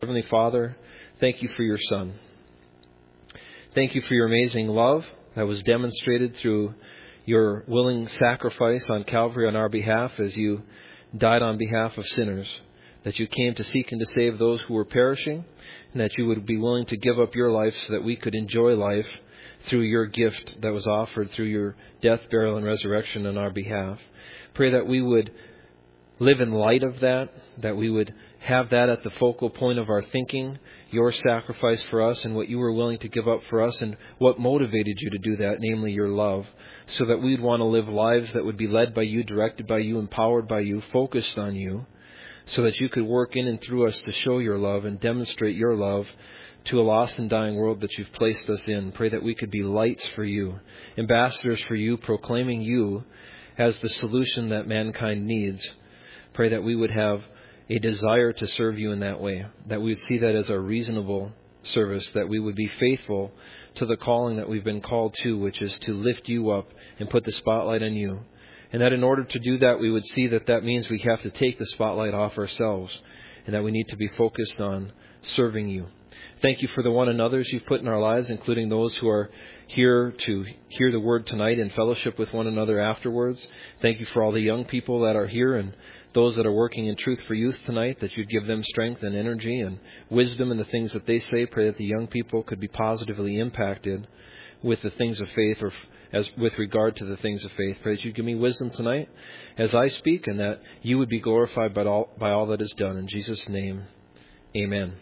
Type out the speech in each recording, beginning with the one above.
Heavenly Father, thank you for your Son. Thank you for your amazing love that was demonstrated through your willing sacrifice on Calvary on our behalf as you died on behalf of sinners, that you came to seek and to save those who were perishing, and that you would be willing to give up your life so that we could enjoy life through your gift that was offered through your death, burial, and resurrection on our behalf. Pray that we would live in light of that we would have that at the focal point of our thinking, your sacrifice for us and what you were willing to give up for us and what motivated you to do that, namely your love, so that we'd want to live lives that would be led by you, directed by you, empowered by you, focused on you, so that you could work in and through us to show your love and demonstrate your love to a lost and dying world that you've placed us in. Pray that we could be lights for you, ambassadors for you, proclaiming you as the solution that mankind needs. Pray that we would have a desire to serve you in that way, that we would see that as our reasonable service, that we would be faithful to the calling that we've been called to, which is to lift you up and put the spotlight on you. And that in order to do that, we would see that that means we have to take the spotlight off ourselves and that we need to be focused on serving you. Thank you for the one another's you've put in our lives, including those who are here to hear the word tonight and fellowship with one another afterwards. Thank you for all the young people that are here and those that are working in Truth for Youth tonight, that you'd give them strength and energy and wisdom in the things that they say. Pray that the young people could be positively impacted with the things of faith, or as with regard to the things of faith. Pray that you give me wisdom tonight as I speak, and that you would be glorified by all that is done. In Jesus' name, amen.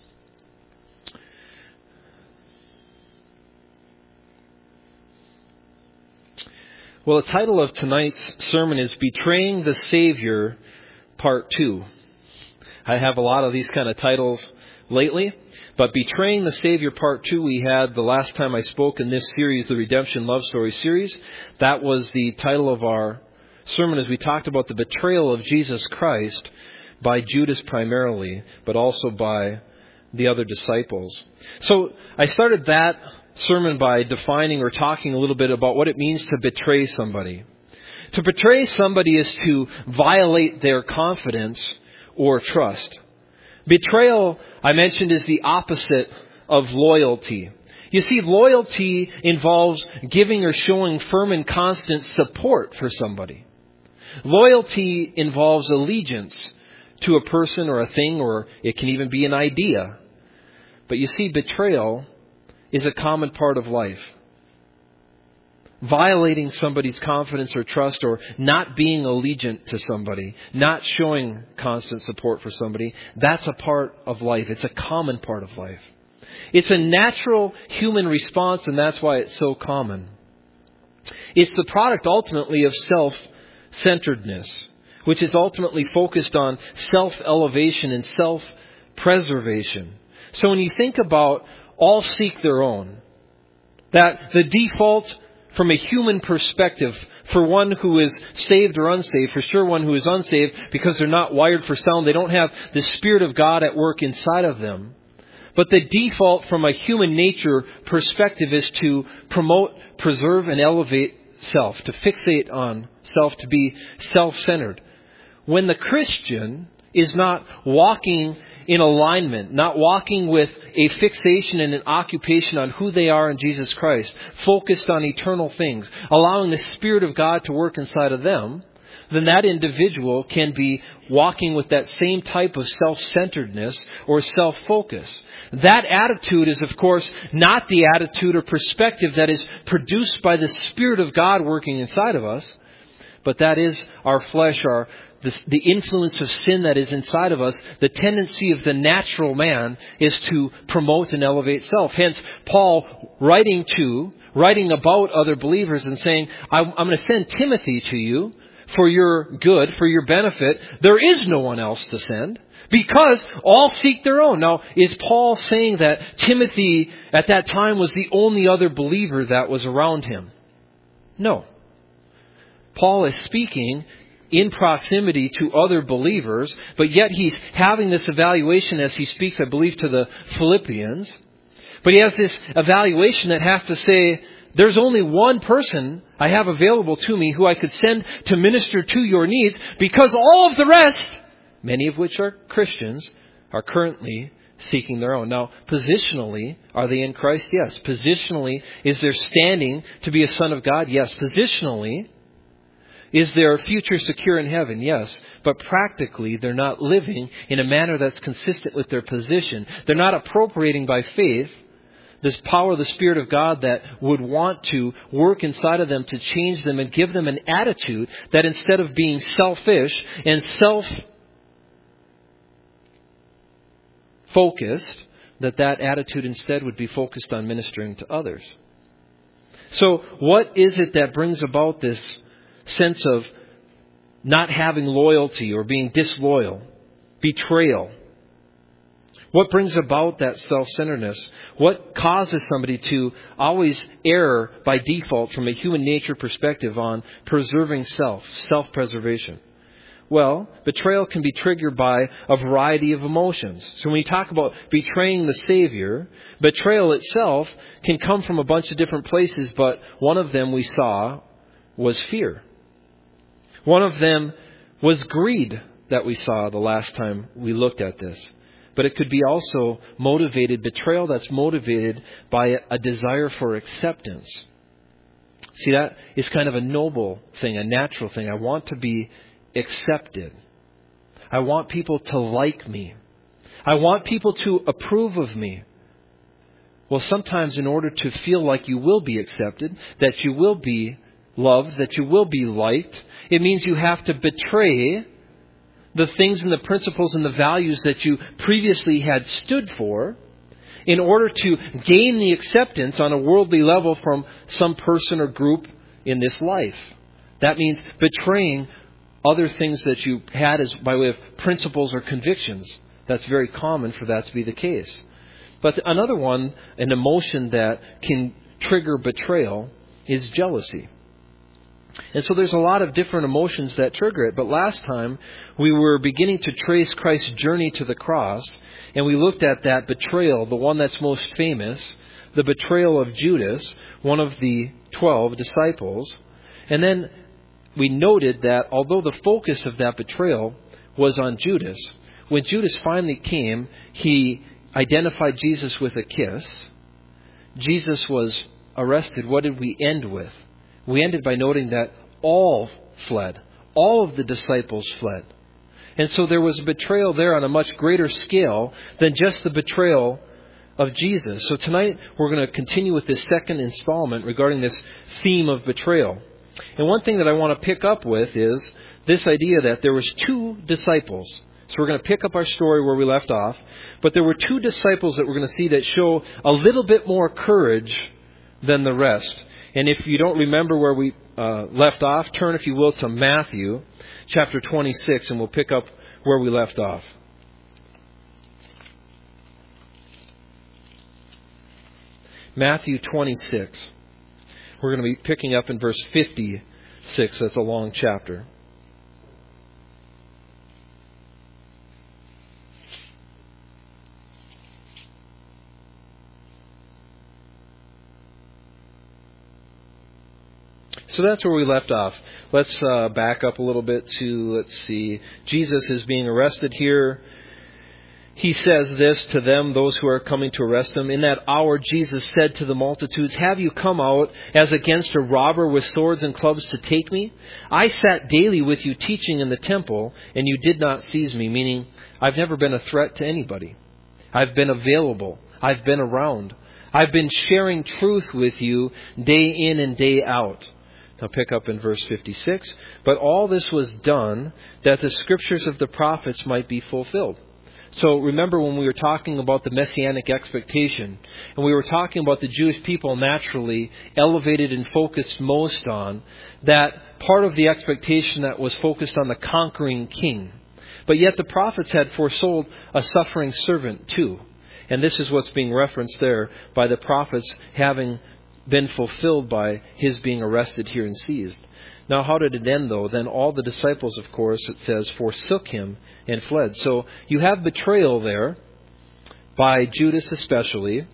Well, the title of tonight's sermon is Betraying the Savior, Part 2. I have a lot of these kind of titles lately, but Betraying the Savior, Part 2, we had the last time I spoke in this series, the Redemption Love Story series. That was the title of our sermon as we talked about the betrayal of Jesus Christ by Judas primarily, but also by the other disciples. So I started that sermon by defining or talking a little bit about what it means to betray somebody. To betray somebody is to violate their confidence or trust. Betrayal, I mentioned, is the opposite of loyalty. You see, loyalty involves giving or showing firm and constant support for somebody. Loyalty involves allegiance to a person or a thing, or it can even be an idea. But you see, betrayal is a common part of life. Violating somebody's confidence or trust, or not being allegiant to somebody, not showing constant support for somebody, that's a part of life. It's a common part of life. It's a natural human response, and that's why it's so common. It's the product ultimately of self-centeredness, which is ultimately focused on self-elevation and self-preservation. So when you think about all seek their own, that the default from a human perspective for one who is saved or unsaved, for sure one who is unsaved because they're not wired for sound, they don't have the Spirit of God at work inside of them. But the default from a human nature perspective is to promote, preserve, and elevate self, to fixate on self, to be self-centered. When the Christian is not walking in alignment, not walking with a fixation and an occupation on who they are in Jesus Christ, focused on eternal things, allowing the Spirit of God to work inside of them, then that individual can be walking with that same type of self-centeredness or self-focus. That attitude is, of course, not the attitude or perspective that is produced by the Spirit of God working inside of us, but that is our flesh, the influence of sin that is inside of us. The tendency of the natural man is to promote and elevate self. Hence, Paul writing about other believers and saying, I'm going to send Timothy to you for your good, for your benefit. There is no one else to send because all seek their own. Now, is Paul saying that Timothy at that time was the only other believer that was around him? No. Paul is speaking in proximity to other believers, but yet he's having this evaluation as he speaks, I believe, to the Philippians. But he has this evaluation that has to say, there's only one person I have available to me who I could send to minister to your needs, because all of the rest, many of which are Christians, are currently seeking their own. Now, positionally, are they in Christ? Yes. Positionally, is there standing to be a son of God? Yes. Positionally, is their future secure in heaven? Yes. But practically, they're not living in a manner that's consistent with their position. They're not appropriating by faith this power of the Spirit of God that would want to work inside of them to change them and give them an attitude that instead of being selfish and self-focused, that attitude instead would be focused on ministering to others. So what is it that brings about this sense of not having loyalty or being disloyal, betrayal? What brings about that self-centeredness? What causes somebody to always err by default from a human nature perspective on preserving self-preservation? Well, betrayal can be triggered by a variety of emotions. So when you talk about betraying the Savior, betrayal itself can come from a bunch of different places, but one of them we saw was fear. One of them was greed that we saw the last time we looked at this. But it could be also betrayal that's motivated by a desire for acceptance. See, that is kind of a noble thing, a natural thing. I want to be accepted. I want people to like me. I want people to approve of me. Well, sometimes in order to feel like you will be accepted, that you will be loved, that you will be liked, it means you have to betray the things and the principles and the values that you previously had stood for in order to gain the acceptance on a worldly level from some person or group in this life. That means betraying other things that you had as by way of principles or convictions. That's very common for that to be the case. But another one, an emotion that can trigger betrayal, is jealousy. And so there's a lot of different emotions that trigger it. But last time we were beginning to trace Christ's journey to the cross, and we looked at that betrayal, the one that's most famous, the betrayal of Judas, one of the 12 disciples. And then we noted that although the focus of that betrayal was on Judas, when Judas finally came, he identified Jesus with a kiss. Jesus was arrested. What did we end with? We ended by noting that all fled. All of the disciples fled. And so there was a betrayal there on a much greater scale than just the betrayal of Jesus. So tonight we're going to continue with this second installment regarding this theme of betrayal. And one thing that I want to pick up with is this idea that there was two disciples. So we're going to pick up our story where we left off. But there were two disciples that we're going to see that show a little bit more courage than the rest. And if you don't remember where we left off, turn, if you will, to Matthew chapter 26, and we'll pick up where we left off. Matthew 26. We're going to be picking up in verse 56. That's a long chapter. So that's where we left off. Let's back up a little bit to, let's see, Jesus is being arrested here. He says this to them, those who are coming to arrest him. In that hour, Jesus said to the multitudes, "Have you come out as against a robber with swords and clubs to take me? I sat daily with you teaching in the temple, and you did not seize me," meaning I've never been a threat to anybody. I've been available. I've been around. I've been sharing truth with you day in and day out. Now pick up in verse 56. But all this was done that the scriptures of the prophets might be fulfilled. So remember when we were talking about the messianic expectation, and we were talking about the Jewish people naturally elevated and focused most on that part of the expectation that was focused on the conquering king. But yet the prophets had foretold a suffering servant too. And this is what's being referenced there by the prophets having been fulfilled by his being arrested here and seized. Now, how did it end, though? Then all the disciples, of course, it says, forsook him and fled. So you have betrayal there by Judas especially.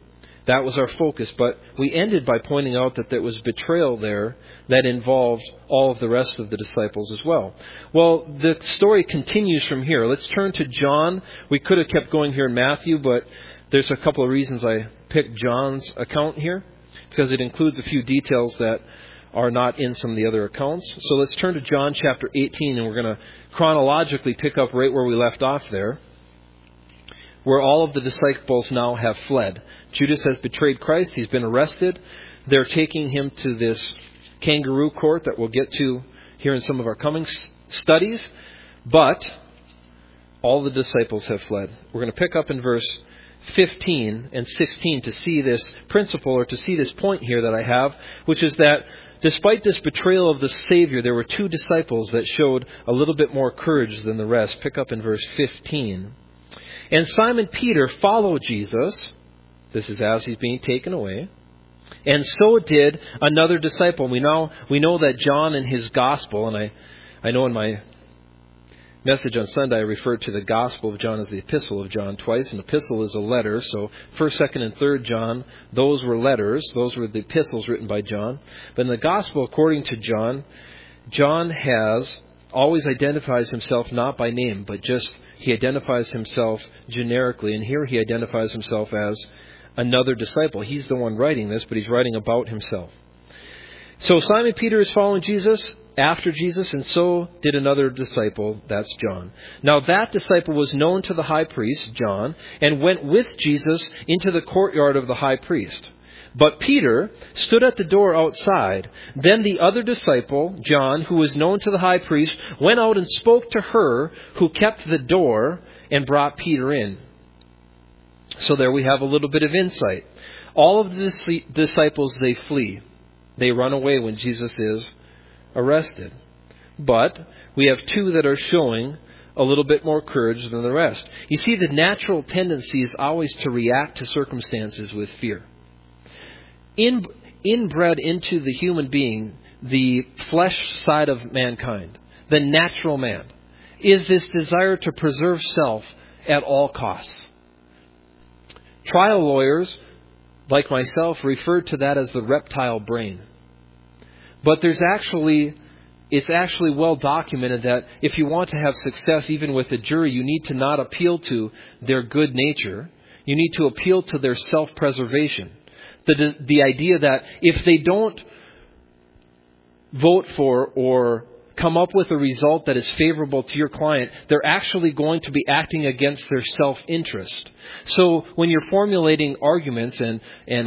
That was our focus. But we ended by pointing out that there was betrayal there that involved all of the rest of the disciples as well. Well, the story continues from here. Let's turn to John. We could have kept going here in Matthew, but there's a couple of reasons I picked John's account here, because it includes a few details that are not in some of the other accounts. So let's turn to John chapter 18, and we're going to chronologically pick up right where we left off there, where all of the disciples now have fled. Judas has betrayed Christ. He's been arrested. They're taking him to this kangaroo court that we'll get to here in some of our coming studies. But all the disciples have fled. We're going to pick up in verse 15 and 16 to see this principle, or to see this point here that I have, which is that despite this betrayal of the Savior, there were two disciples that showed a little bit more courage than the rest. Pick up in verse 15. And Simon Peter followed Jesus. This is as he's being taken away. And so did another disciple. We know that John in his gospel, and I know in my message on Sunday I referred to the Gospel of John as the Epistle of John twice. An epistle is a letter. So 1st, 2nd, and 3rd John, those were letters. Those were the epistles written by John. But in the Gospel according to John, John has always identifies himself not by name, but just he identifies himself generically. And here he identifies himself as another disciple. He's the one writing this, but he's writing about himself. So Simon Peter is following Jesus, after Jesus, and so did another disciple, that's John. Now that disciple was known to the high priest, John, and went with Jesus into the courtyard of the high priest. But Peter stood at the door outside. Then the other disciple, John, who was known to the high priest, went out and spoke to her who kept the door and brought Peter in. So there we have a little bit of insight. All of the disciples, they flee. They run away when Jesus is arrested. But we have two that are showing a little bit more courage than the rest. You see, the natural tendency is always to react to circumstances with fear. Inbred into the human being, the flesh side of mankind, the natural man, is this desire to preserve self at all costs. Trial lawyers, like myself, refer to that as the reptile brain. But it's actually well documented that if you want to have success even with a jury, you need to not appeal to their good nature. You need to appeal to their self-preservation. The idea that if they don't vote for or come up with a result that is favorable to your client, they're actually going to be acting against their self-interest. So when you're formulating arguments and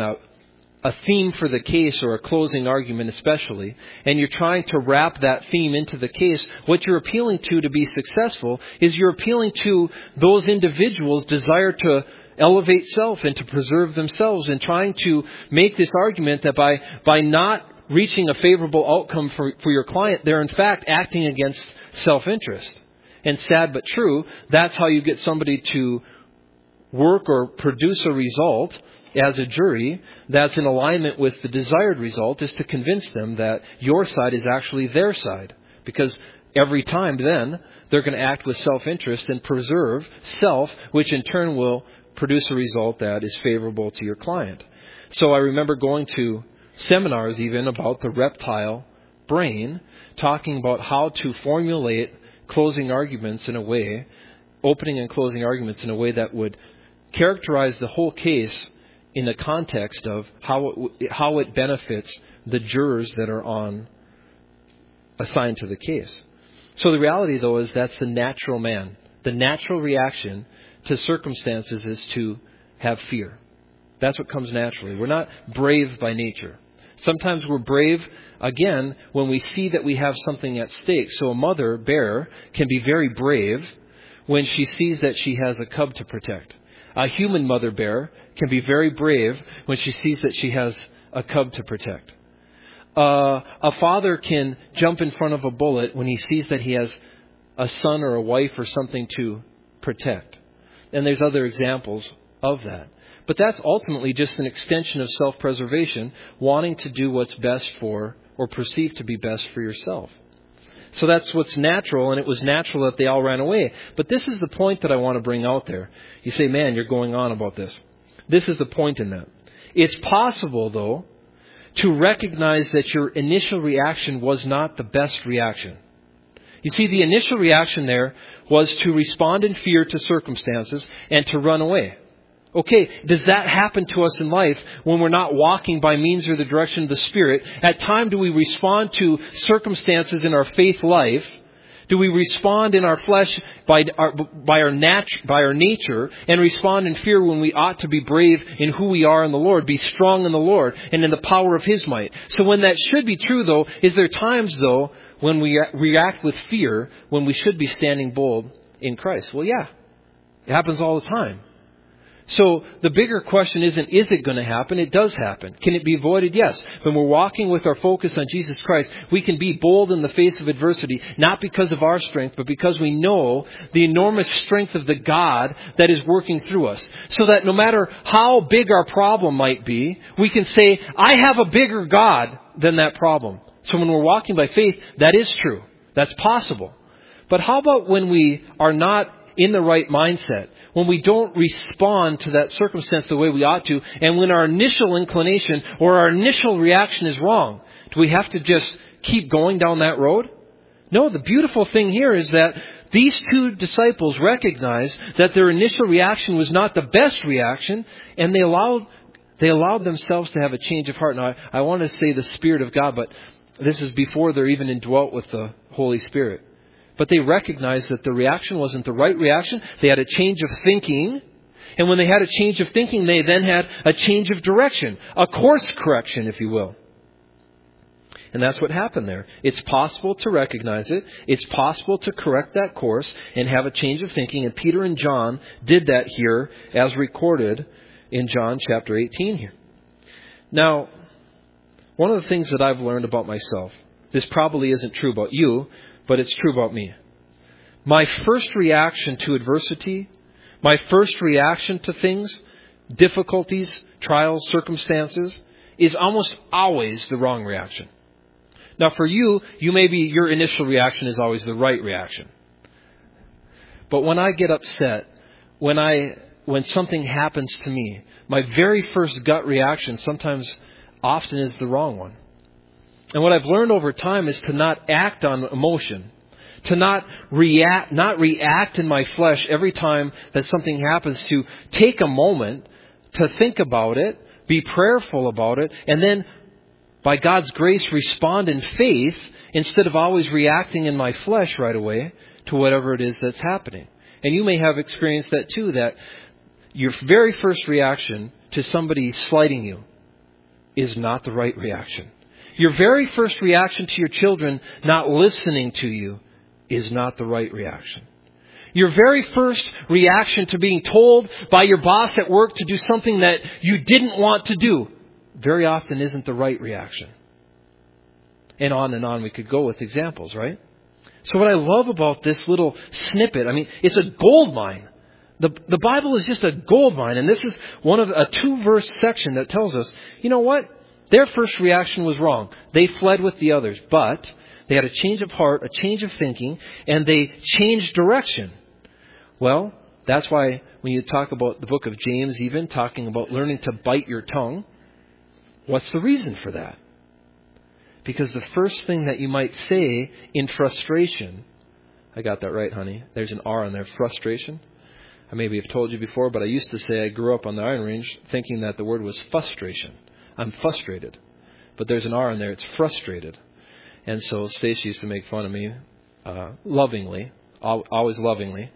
a theme for the case, or a closing argument especially, and you're trying to wrap that theme into the case, what you're appealing to be successful is you're appealing to those individuals' desire to elevate self and to preserve themselves, and trying to make this argument that by not reaching a favorable outcome for your client, they're in fact acting against self-interest. And sad but true, that's how you get somebody to work or produce a result as a jury that's in alignment with the desired result, is to convince them that your side is actually their side. Because every time then, they're going to act with self-interest and preserve self, which in turn will produce a result that is favorable to your client. So I remember going to seminars even about the reptile brain, talking about how to formulate closing arguments in a way, opening and closing arguments in a way that would characterize the whole case in the context of how it benefits the jurors that are assigned to the case. So the reality, though, is that's the natural man. The natural reaction to circumstances is to have fear. That's what comes naturally. We're not brave by nature. Sometimes we're brave, again, when we see that we have something at stake. So a mother bear can be very brave when she sees that she has a cub to protect. A human mother bear can be very brave when she sees that she has a cub to protect. A father can jump in front of a bullet when he sees that he has a son or a wife or something to protect. And there's other examples of that. But that's ultimately just an extension of self-preservation, wanting to do what's best for, or perceived to be best for yourself. So that's what's natural, and it was natural that they all ran away. But this is the point that I want to bring out there. You say, man, you're going on about this. This is the point in that. It's possible, though, to recognize that your initial reaction was not the best reaction. You see, the initial reaction there was to respond in fear to circumstances and to run away. Okay, does that happen to us in life when we're not walking by means or the direction of the Spirit? At time do we respond to circumstances in our faith life? Do we respond in our flesh by our nature and respond in fear when we ought to be brave in who we are in the Lord, be strong in the Lord and in the power of His might? So when that should be true, though, is there times, though, when we react with fear when we should be standing bold in Christ? Well, yeah, it happens all the time. So the bigger question isn't, is it going to happen? It does happen. Can it be avoided? Yes. When we're walking with our focus on Jesus Christ, we can be bold in the face of adversity, not because of our strength, but because we know the enormous strength of the God that is working through us. So that no matter how big our problem might be, we can say, I have a bigger God than that problem. So when we're walking by faith, that is true. That's possible. But how about when we are not in the right mindset, when we don't respond to that circumstance the way we ought to, and when our initial inclination or our initial reaction is wrong? Do we have to just keep going down that road? No, the beautiful thing here is that these two disciples recognized that their initial reaction was not the best reaction, and they allowed themselves to have a change of heart. Now, I want to say the Spirit of God, but this is before they're even indwelt with the Holy Spirit. But they recognized that the reaction wasn't the right reaction. They had a change of thinking. And when they had a change of thinking, they then had a change of direction. A course correction, if you will. And that's what happened there. It's possible to recognize it. It's possible to correct that course and have a change of thinking. And Peter and John did that here as recorded in John chapter 18 here. Now, one of the things that I've learned about myself, this probably isn't true about you, but it's true about me. My first reaction to adversity, my first reaction to things, difficulties, trials, circumstances, is almost always the wrong reaction. Now for you maybe your initial reaction is always the right reaction. But when I get upset, when something happens to me, my very first gut reaction often is the wrong one. And what I've learned over time is to not act on emotion, to not react in my flesh every time that something happens, to take a moment to think about it, be prayerful about it, and then by God's grace respond in faith instead of always reacting in my flesh right away to whatever it is that's happening. And you may have experienced that too, that your very first reaction to somebody slighting you is not the right reaction. Your very first reaction to your children not listening to you is not the right reaction. Your very first reaction to being told by your boss at work to do something that you didn't want to do very often isn't the right reaction. And on we could go with examples, right? So what I love about this little snippet, it's a gold mine. The Bible is just a gold mine. And this is one of a 2-verse section that tells us, you know what? Their first reaction was wrong. They fled with the others, but they had a change of heart, a change of thinking, and they changed direction. Well, that's why when you talk about the book of James, even talking about learning to bite your tongue, what's the reason for that? Because the first thing that you might say in frustration, I got that right, honey. There's an R on there, frustration. I maybe have told you before, but I used to say I grew up on the Iron Range thinking that the word was frustration. I'm frustrated. But there's an R in there. It's frustrated. And so Stacy used to make fun of me lovingly, always lovingly.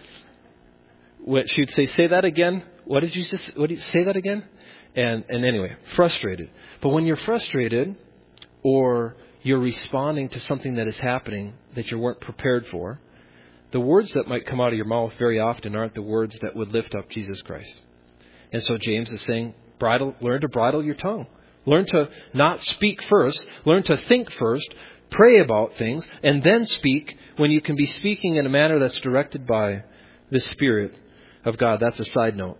She'd say that again. What did you say that again? And anyway, frustrated. But when you're frustrated or you're responding to something that is happening that you weren't prepared for, the words that might come out of your mouth very often aren't the words that would lift up Jesus Christ. And so James is saying, learn to bridle your tongue. Learn to not speak first. Learn to think first. Pray about things. And then speak when you can be speaking in a manner that's directed by the Spirit of God. That's a side note.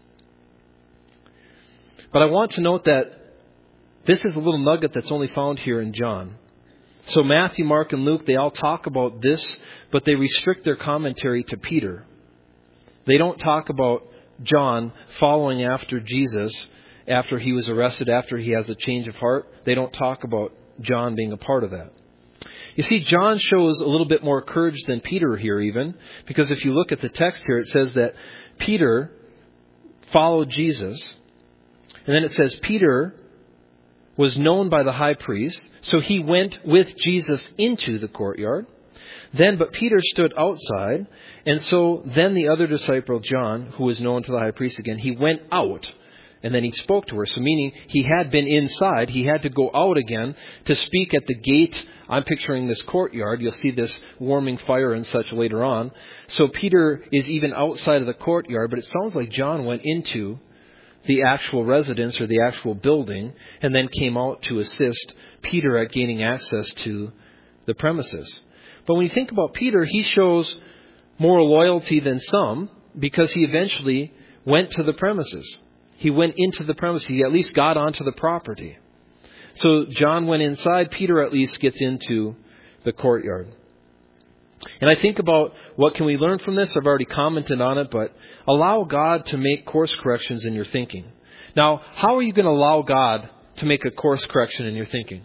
But I want to note that this is a little nugget that's only found here in John. So Matthew, Mark, and Luke, they all talk about this, but they restrict their commentary to Peter. They don't talk about John following after Jesus after he was arrested, after he has a change of heart. They don't talk about John being a part of that. You see, John shows a little bit more courage than Peter here even, because if you look at the text here, it says that Peter followed Jesus. And then it says Peter was known by the high priest, so he went with Jesus into the courtyard. But Peter stood outside, and so then the other disciple, John, who was known to the high priest again, he went out, and then he spoke to her. So meaning he had been inside, he had to go out again to speak at the gate. I'm picturing this courtyard. You'll see this warming fire and such later on. So Peter is even outside of the courtyard, but it sounds like John went into the actual residence or the actual building and then came out to assist Peter at gaining access to the premises. But when you think about Peter, he shows more loyalty than some because he eventually went to the premises. He went into the premises. He at least got onto the property. So John went inside. Peter at least gets into the courtyard. And I think about what can we learn from this? I've already commented on it, but allow God to make course corrections in your thinking. Now, how are you going to allow God to make a course correction in your thinking?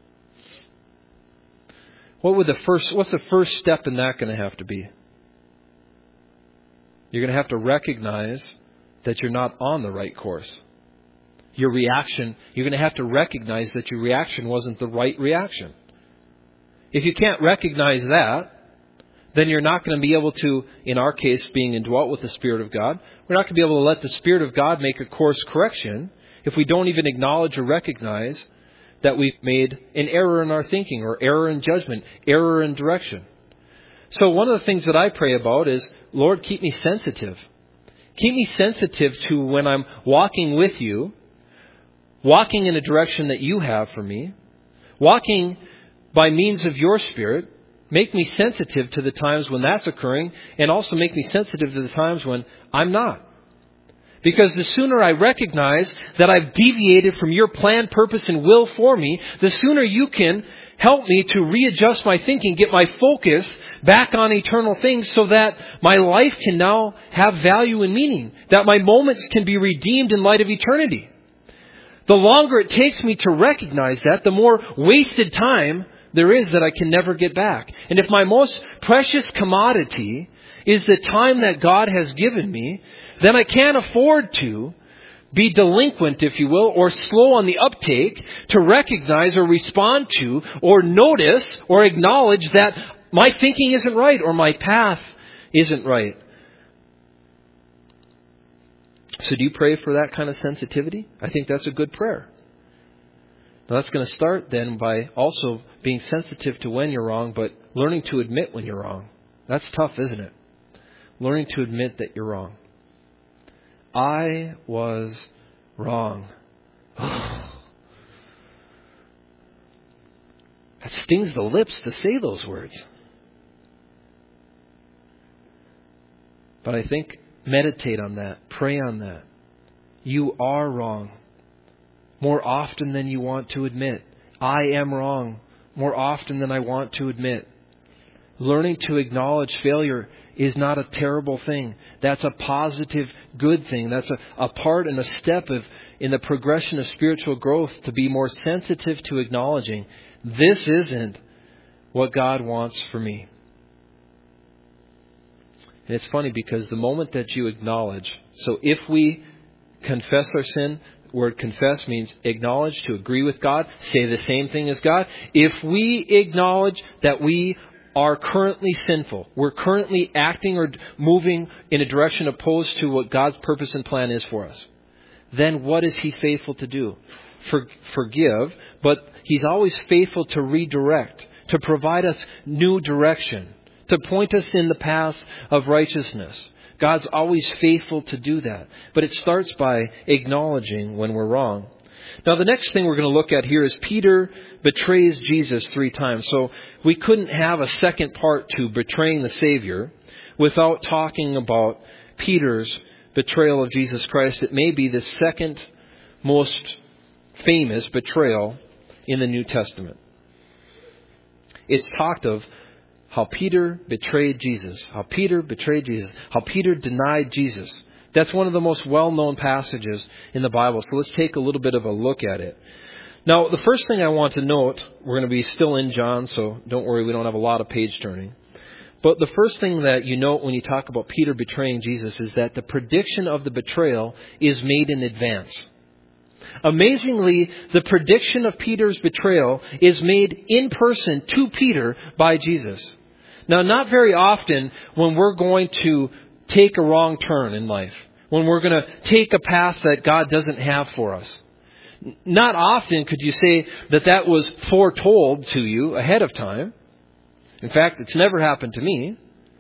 What's the first step in that going to have to be? You're going to have to recognize that you're not on the right course. Your reaction, you're going to have to recognize that your reaction wasn't the right reaction. If you can't recognize that, then you're not going to be able to, in our case, being indwelt with the Spirit of God, we're not going to be able to let the Spirit of God make a course correction if we don't even acknowledge or recognize that we've made an error in our thinking or error in judgment, error in direction. So one of the things that I pray about is, Lord, keep me sensitive. Keep me sensitive to when I'm walking with you, walking in a direction that you have for me, walking by means of your Spirit. Make me sensitive to the times when that's occurring, and also make me sensitive to the times when I'm not. Because the sooner I recognize that I've deviated from your plan, purpose, and will for me, the sooner you can help me to readjust my thinking, get my focus back on eternal things so that my life can now have value and meaning, that my moments can be redeemed in light of eternity. The longer it takes me to recognize that, the more wasted time there is that I can never get back. And if my most precious commodity is the time that God has given me, then I can't afford to be delinquent, if you will, or slow on the uptake to recognize or respond to or notice or acknowledge that my thinking isn't right or my path isn't right. So do you pray for that kind of sensitivity? I think that's a good prayer. Now that's going to start then by also being sensitive to when you're wrong, but learning to admit when you're wrong. That's tough, isn't it? Learning to admit that you're wrong. I was wrong. That stings the lips to say those words. But I think meditate on that. Pray on that. You are wrong. More often than you want to admit. I am wrong. More often than I want to admit. Learning to acknowledge failure is not a terrible thing. That's a positive, good thing. That's a part and a step in the progression of spiritual growth to be more sensitive to acknowledging this isn't what God wants for me. And it's funny because the moment that you acknowledge, so if we confess our sin, the word confess means acknowledge, to agree with God, say the same thing as God. If we acknowledge that we are currently sinful, we're currently acting or moving in a direction opposed to what God's purpose and plan is for us, then what is He faithful to do? Forgive, but He's always faithful to redirect, to provide us new direction, to point us in the path of righteousness. God's always faithful to do that. But it starts by acknowledging when we're wrong. Now, the next thing we're going to look at here is Peter betrays Jesus 3 times. So we couldn't have a second part to betraying the Savior without talking about Peter's betrayal of Jesus Christ. It may be the second most famous betrayal in the New Testament. It's talked of how Peter betrayed Jesus, how Peter betrayed Jesus, how Peter denied Jesus. That's one of the most well-known passages in the Bible. So let's take a little bit of a look at it. Now, the first thing I want to note, we're going to be still in John, so don't worry, we don't have a lot of page turning. But the first thing that you note when you talk about Peter betraying Jesus is that the prediction of the betrayal is made in advance. Amazingly, the prediction of Peter's betrayal is made in person to Peter by Jesus. Now, not very often when we're going to take a wrong turn in life, when we're going to take a path that God doesn't have for us. Not often could you say that that was foretold to you ahead of time. In fact, it's never happened to me.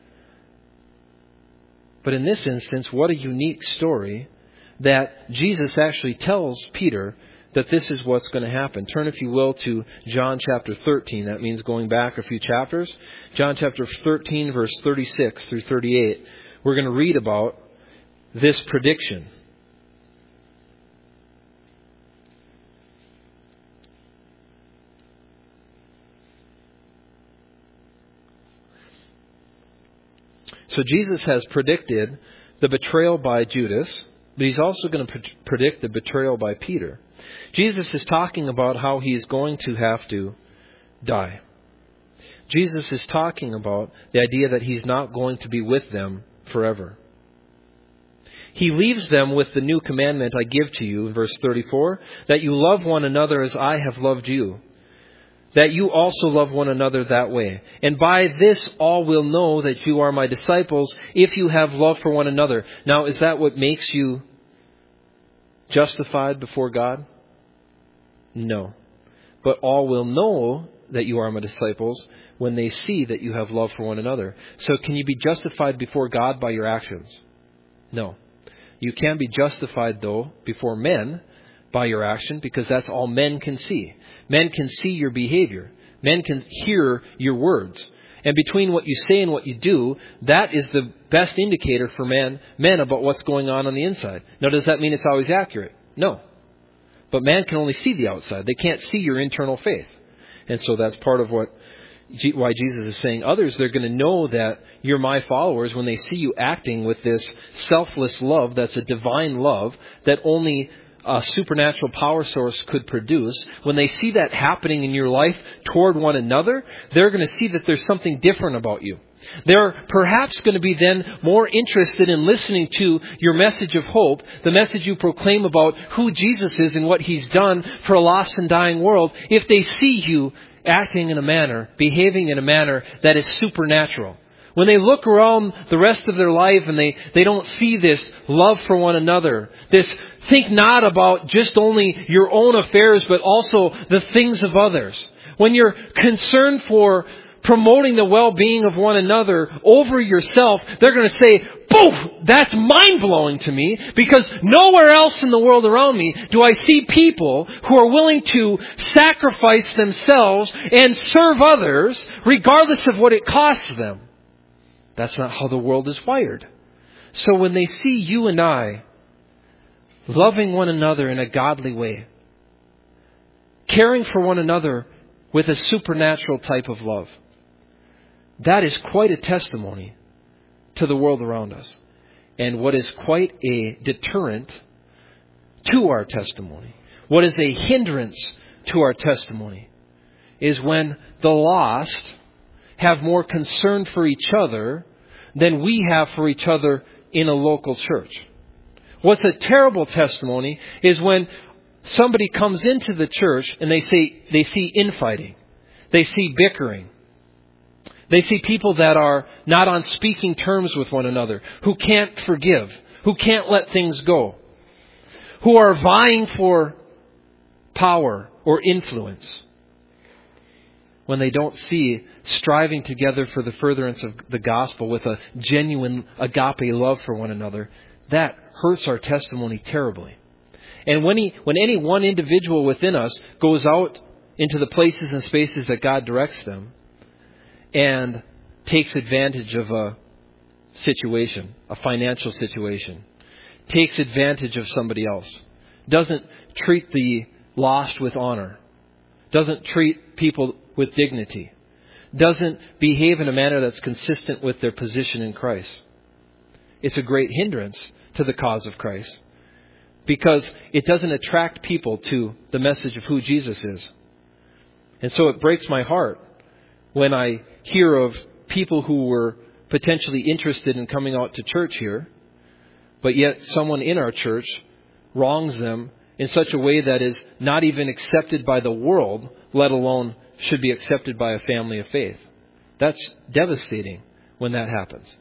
But in this instance, what a unique story that Jesus actually tells Peter that this is what's going to happen. Turn, if you will, to John chapter 13. That means going back a few chapters. John chapter 13, verse 36 through 38. We're going to read about this prediction. So Jesus has predicted the betrayal by Judas, but he's also going to predict the betrayal by Peter. Jesus is talking about how he's going to have to die. Jesus is talking about the idea that he's not going to be with them forever. He leaves them with the new commandment I give to you, in verse 34, that you love one another as I have loved you, that you also love one another that way. And by this all will know that you are my disciples, if you have love for one another. Now, is that what makes you justified before God? No. But all will know that you are my disciples when they see that you have love for one another. So can you be justified before God by your actions? No. You can be justified, though, before men by your action, because that's all men can see. Men can see your behavior. Men can hear your words. And between what you say and what you do, that is the best indicator for men about what's going on the inside. Now, does that mean it's always accurate? No. But man can only see the outside. They can't see your internal faith. And so that's part of why Jesus is saying others, they're going to know that you're my followers when they see you acting with this selfless love that's a divine love that only a supernatural power source could produce. When they see that happening in your life toward one another, they're going to see that there's something different about you. They're perhaps going to be then more interested in listening to your message of hope, the message you proclaim about who Jesus is and what He's done for a lost and dying world, if they see you acting in a manner, behaving in a manner that is supernatural. When they look around the rest of their life and they don't see this love for one another, this think not about just only your own affairs, but also the things of others. When you're concerned for promoting the well-being of one another over yourself, they're going to say, "Boof! That's mind-blowing to me, because nowhere else in the world around me do I see people who are willing to sacrifice themselves and serve others regardless of what it costs them." That's not how the world is wired. So when they see you and I loving one another in a godly way, caring for one another with a supernatural type of love, that is quite a testimony to the world around us. And what is quite a deterrent to our testimony, what is a hindrance to our testimony, is when the lost have more concern for each other than we have for each other in a local church. What's a terrible testimony is when somebody comes into the church and they see infighting. They see bickering. They see people that are not on speaking terms with one another, who can't forgive, who can't let things go, who are vying for power or influence. When they don't see striving together for the furtherance of the gospel with a genuine agape love for one another, that hurts our testimony terribly. And when any one individual within us goes out into the places and spaces that God directs them and takes advantage of a situation, a financial situation, takes advantage of somebody else, doesn't treat the lost with honor, doesn't treat people with dignity, doesn't behave in a manner that's consistent with their position in Christ, it's a great hindrance to to the cause of Christ because it doesn't attract people to the message of who Jesus is. And so it breaks my heart when I hear of people who were potentially interested in coming out to church here, but yet someone in our church wrongs them in such a way that is not even accepted by the world, let alone should be accepted by a family of faith. That's devastating when that happens.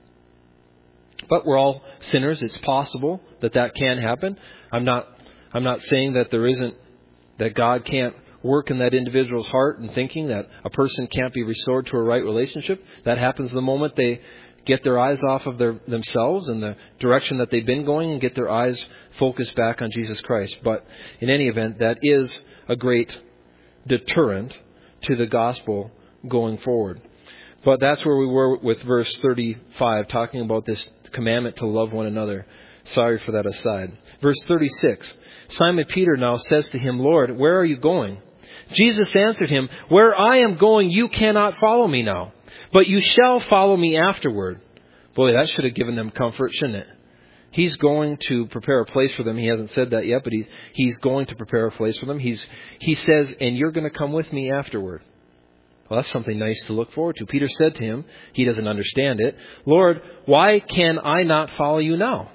But we're all sinners. It's possible that can happen. I'm not saying that that God can't work in that individual's heart and thinking, that a person can't be restored to a right relationship. That happens the moment they get their eyes off of themselves and the direction that they've been going and get their eyes focused back on Jesus Christ. But in any event, that is a great deterrent to the gospel going forward. But that's where we were with verse 35, talking about this commandment to love one another. Sorry for that aside. Verse 36, Simon Peter now says to him, Lord, where are you going? Jesus answered him, where I am going, you cannot follow me now, but you shall follow me afterward. Boy, that should have given them comfort, shouldn't it? He's going to prepare a place for them. He hasn't said that yet, but he's going to prepare a place for them. He says, and you're going to come with me afterward. Well, that's something nice to look forward to. Peter said to him, he doesn't understand it, Lord, why can I not follow you now?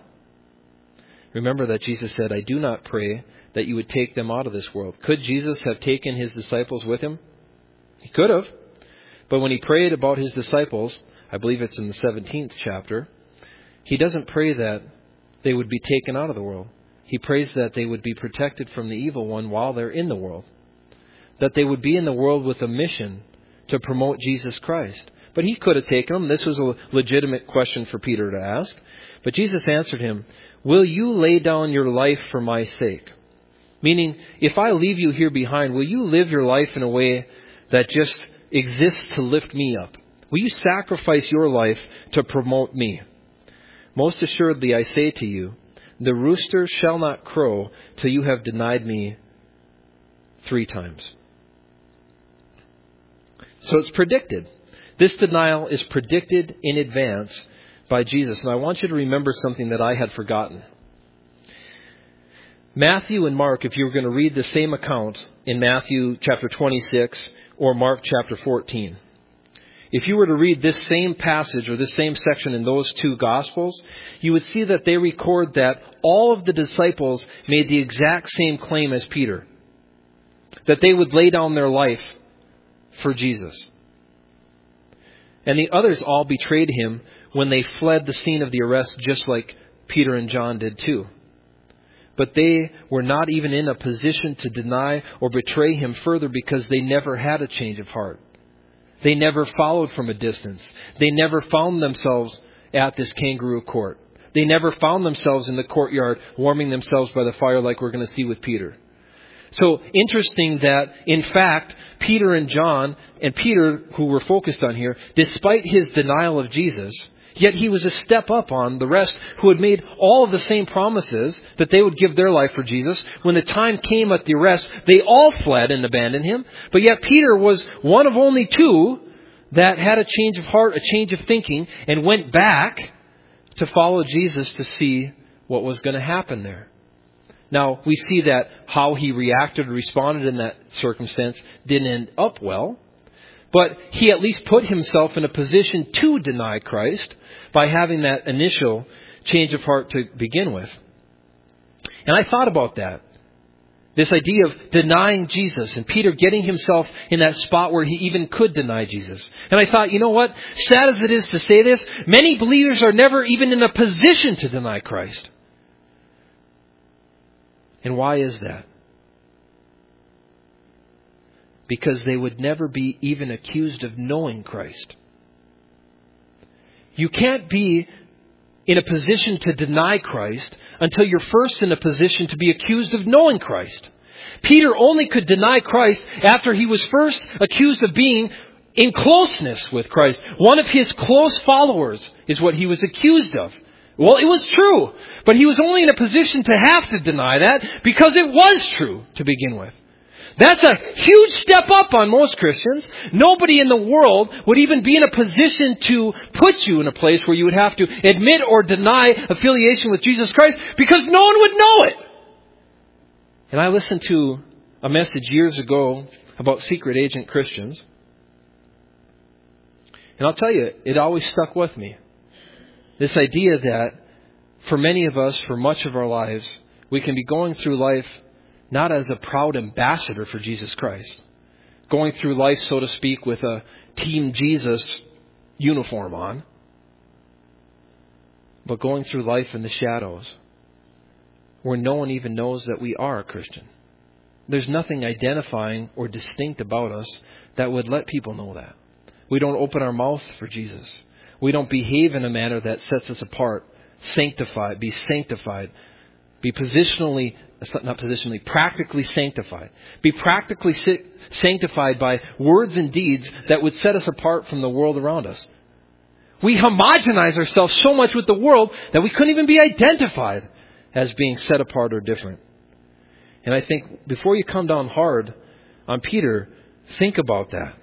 Remember that Jesus said, I do not pray that you would take them out of this world. Could Jesus have taken his disciples with him? He could have. But when he prayed about his disciples, I believe it's in the 17th chapter, he doesn't pray that they would be taken out of the world. He prays that they would be protected from the evil one while they're in the world. That they would be in the world with a mission to promote Jesus Christ. But he could have taken them. This was a legitimate question for Peter to ask. But Jesus answered him, will you lay down your life for my sake? Meaning, if I leave you here behind, will you live your life in a way that just exists to lift me up? Will you sacrifice your life to promote me? Most assuredly, I say to you, the rooster shall not crow till you have denied me 3 times. So it's predicted. This denial is predicted in advance by Jesus. And I want you to remember something that I had forgotten. Matthew and Mark, if you were going to read the same account in Matthew chapter 26 or Mark chapter 14, if you were to read this same passage or this same section in those 2 Gospels, you would see that they record that all of the disciples made the exact same claim as Peter. That they would lay down their life for Jesus. And the others all betrayed him when they fled the scene of the arrest, just like Peter and John did too. But they were not even in a position to deny or betray him further because they never had a change of heart. They never followed from a distance. They never found themselves at this kangaroo court. They never found themselves in the courtyard warming themselves by the fire like we're going to see with Peter. So interesting that, in fact, Peter and John, and Peter, who we're focused on here, despite his denial of Jesus, yet he was a step up on the rest who had made all of the same promises that they would give their life for Jesus. When the time came at the arrest, they all fled and abandoned him. But yet Peter was one of only 2 that had a change of heart, a change of thinking, and went back to follow Jesus to see what was going to happen there. Now, we see that how he reacted or responded in that circumstance didn't end up well. But he at least put himself in a position to deny Christ by having that initial change of heart to begin with. And I thought about that. This idea of denying Jesus and Peter getting himself in that spot where he even could deny Jesus. And I thought, you know what? Sad as it is to say this, many believers are never even in a position to deny Christ. And why is that? Because they would never be even accused of knowing Christ. You can't be in a position to deny Christ until you're first in a position to be accused of knowing Christ. Peter only could deny Christ after he was first accused of being in closeness with Christ. One of his close followers is what he was accused of. Well, it was true, but he was only in a position to have to deny that because it was true to begin with. That's a huge step up on most Christians. Nobody in the world would even be in a position to put you in a place where you would have to admit or deny affiliation with Jesus Christ because no one would know it. And I listened to a message years ago about secret agent Christians. And I'll tell you, it always stuck with me. This idea that for many of us, for much of our lives, we can be going through life not as a proud ambassador for Jesus Christ, going through life, so to speak, with a Team Jesus uniform on, but going through life in the shadows where no one even knows that we are a Christian. There's nothing identifying or distinct about us that would let people know that. We don't open our mouth for Jesus. We don't behave in a manner that sets us apart. Sanctified, be sanctified. Be practically sanctified. Be practically sanctified by words and deeds that would set us apart from the world around us. We homogenize ourselves so much with the world that we couldn't even be identified as being set apart or different. And I think before you come down hard on Peter, think about that.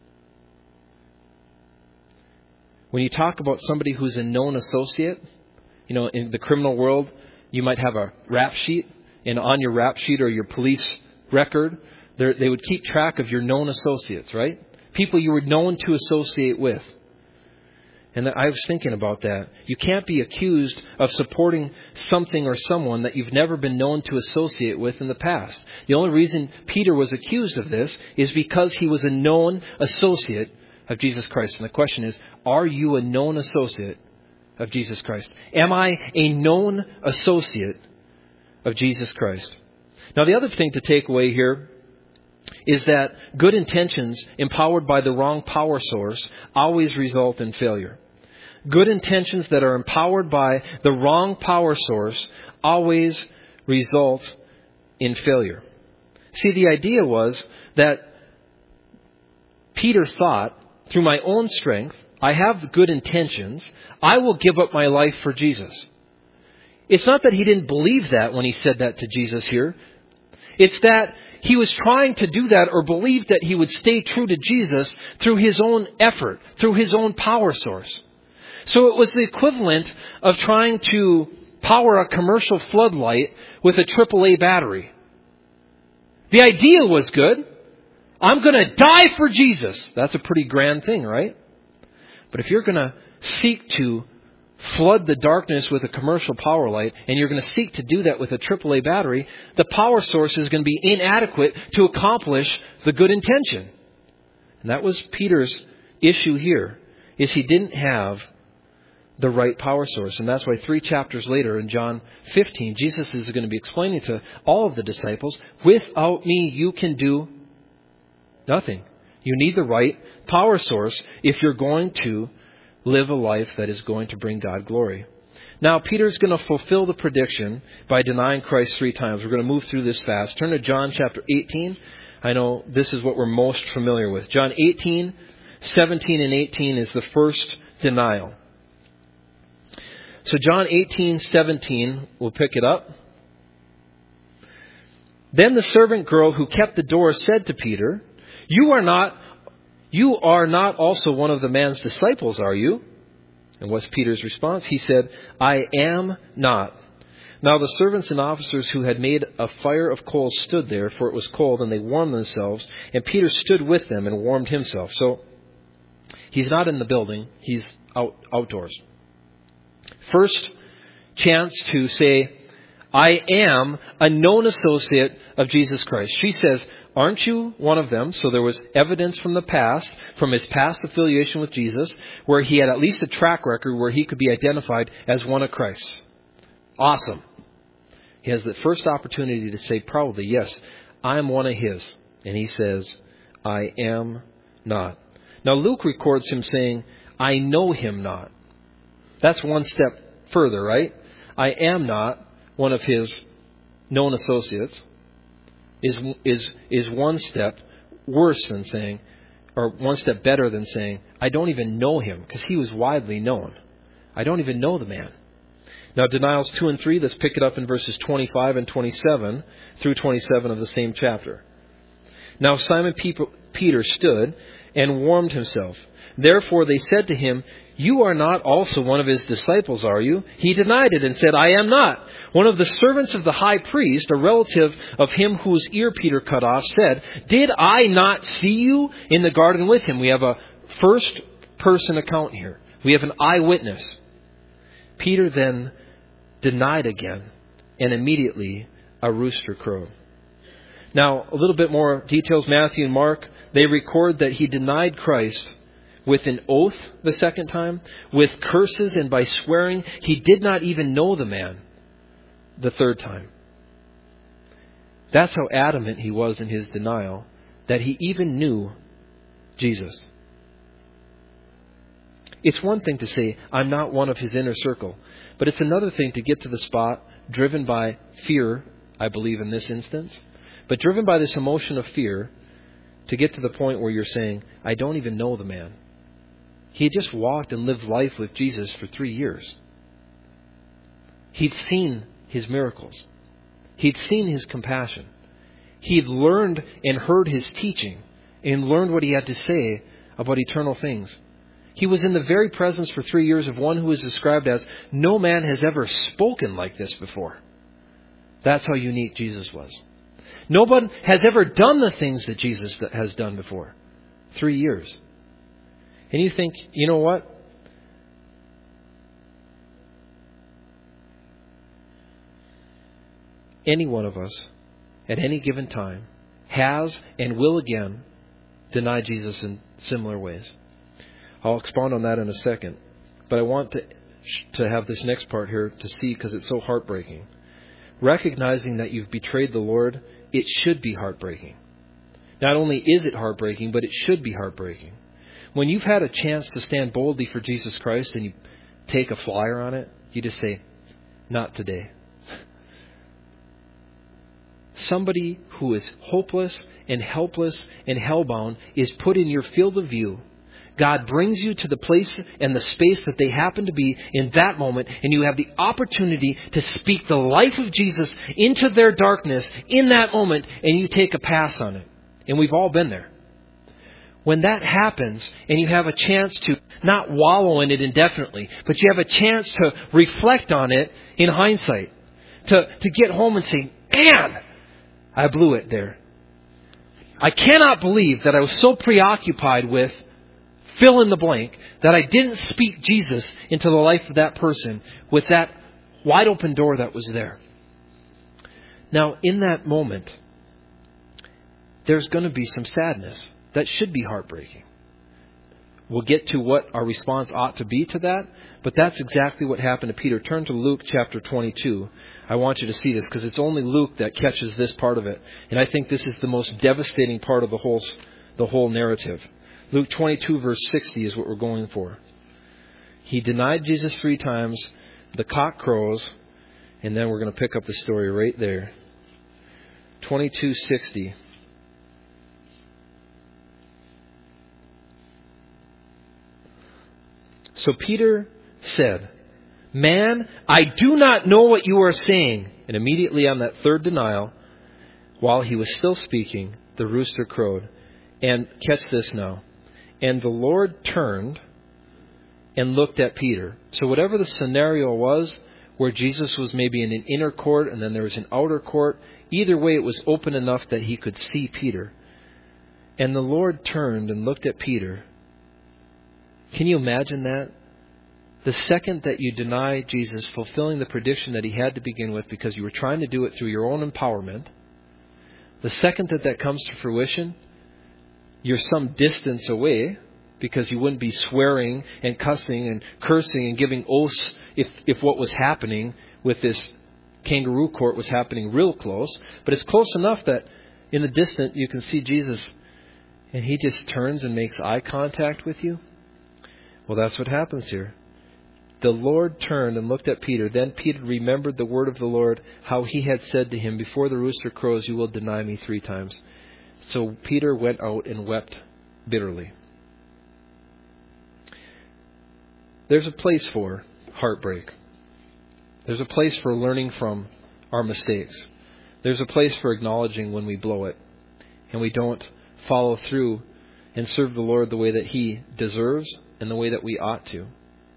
When you talk about somebody who's a known associate, in the criminal world, you might have a rap sheet, and on your rap sheet or your police record, they would keep track of your known associates, right? People you were known to associate with. And I was thinking about that. You can't be accused of supporting something or someone that you've never been known to associate with in the past. The only reason Peter was accused of this is because he was a known associate of Jesus Christ. And the question is, are you a known associate of Jesus Christ? Am I a known associate of Jesus Christ? Now, the other thing to take away here is that good intentions empowered by the wrong power source always result in failure. Good intentions that are empowered by the wrong power source always result in failure. See, the idea was that Peter thought, through my own strength, I have good intentions, I will give up my life for Jesus. It's not that he didn't believe that when he said that to Jesus here. It's that he was trying to do that or believed that he would stay true to Jesus through his own effort, through his own power source. So it was the equivalent of trying to power a commercial floodlight with a AAA battery. The idea was good. I'm going to die for Jesus. That's a pretty grand thing, right? But if you're going to seek to flood the darkness with a commercial power light, and you're going to seek to do that with a AAA battery, the power source is going to be inadequate to accomplish the good intention. And that was Peter's issue here, is he didn't have the right power source. And that's why 3 chapters later in John 15, Jesus is going to be explaining to all of the disciples, without me you can do nothing. You need the right power source if you're going to live a life that is going to bring God glory. Now, Peter's going to fulfill the prediction by denying Christ 3 times. We're going to move through this fast. Turn to John chapter 18. I know this is what we're most familiar with. John 18, 17 and 18 is the first denial. So John 18, 17, we'll pick it up. Then the servant girl who kept the door said to Peter, You are not also one of the man's disciples, are you? And what's Peter's response? He said, I am not. Now the servants and officers who had made a fire of coals stood there, for it was cold, and they warmed themselves. And Peter stood with them and warmed himself. So he's not in the building. He's outdoors. First chance to say, I am a known associate of Jesus Christ. She says, aren't you one of them? So there was evidence from the past, from his past affiliation with Jesus, where he had at least a track record where he could be identified as one of Christ's. Awesome. He has the first opportunity to say proudly, yes, I'm one of his. And he says, I am not. Now Luke records him saying, I know him not. That's one step further, right? I am not one of his known associates is one step worse than saying, or one step better than saying, I don't even know him, because he was widely known. I don't even know the man. Now, denials 2 and 3, let's pick it up in verses 25 and 27 through 27 of the same chapter. Now Simon Peter stood and warmed himself. Therefore they said to him, "You are not also one of his disciples, are you?" He denied it and said, "I am not." One of the servants of the high priest, a relative of him whose ear Peter cut off, said, "Did I not see you in the garden with him?" We have a first person account here. We have an eyewitness. Peter then denied again, and immediately a rooster crowed. Now, a little bit more details. Matthew and Mark, they record that he denied Christ with an oath the second time, with curses and by swearing. He did not even know the man the third time. That's how adamant he was in his denial, that he even knew Jesus. It's one thing to say, "I'm not one of his inner circle." But it's another thing to get to the spot driven by fear, I believe in this instance, but driven by this emotion of fear, to get to the point where you're saying, "I don't even know the man." He had just walked and lived life with Jesus for 3 years. He'd seen his miracles. He'd seen his compassion. He'd learned and heard his teaching and learned what he had to say about eternal things. He was in the very presence for 3 years of one who is described as, "No man has ever spoken like this before." That's how unique Jesus was. No one has ever done the things that Jesus has done before. 3 years. And you think, you know what? Any one of us, at any given time, has and will again deny Jesus in similar ways. I'll expound on that in a second. But I want to have this next part here to see, because it's so heartbreaking. Recognizing that you've betrayed the Lord, it should be heartbreaking. Not only is it heartbreaking, but it should be heartbreaking. When you've had a chance to stand boldly for Jesus Christ and you take a flyer on it, you just say, "Not today." Somebody who is hopeless and helpless and hellbound is put in your field of view. God brings you to the place and the space that they happen to be in that moment, and you have the opportunity to speak the life of Jesus into their darkness in that moment, and you take a pass on it. And we've all been there. When that happens, and you have a chance to not wallow in it indefinitely, but you have a chance to reflect on it in hindsight, to get home and say, "Man, I blew it there. I cannot believe that I was so preoccupied with fill in the blank that I didn't speak Jesus into the life of that person with that wide open door that was there." Now, in that moment, there's going to be some sadness. That should be heartbreaking. We'll get to what our response ought to be to that, but that's exactly what happened to Peter. Turn to Luke chapter 22. I want you to see this, because it's only Luke that catches this part of it. And I think this is the most devastating part of the whole narrative. Luke 22 verse 60 is what we're going for. He denied Jesus 3 times. The cock crows. And then we're going to pick up the story right there. 22:60. So Peter said, "Man, I do not know what you are saying." And immediately on that third denial, while he was still speaking, the rooster crowed. And catch this now. And the Lord turned and looked at Peter. So whatever the scenario was, where Jesus was maybe in an inner court and then there was an outer court, either way it was open enough that he could see Peter. And the Lord turned and looked at Peter. Can you imagine that? The second that you deny Jesus, fulfilling the prediction that he had to begin with because you were trying to do it through your own empowerment, the second that comes to fruition, you're some distance away because you wouldn't be swearing and cussing and cursing and giving oaths if what was happening with this kangaroo court was happening real close. But it's close enough that in the distance you can see Jesus and he just turns and makes eye contact with you. Well, that's what happens here. The Lord turned and looked at Peter. Then Peter remembered the word of the Lord, how he had said to him, "Before the rooster crows, you will deny me 3 times." So Peter went out and wept bitterly. There's a place for heartbreak. There's a place for learning from our mistakes. There's a place for acknowledging when we blow it. and we don't follow through and serve the Lord the way that He deserves and the way that we ought to.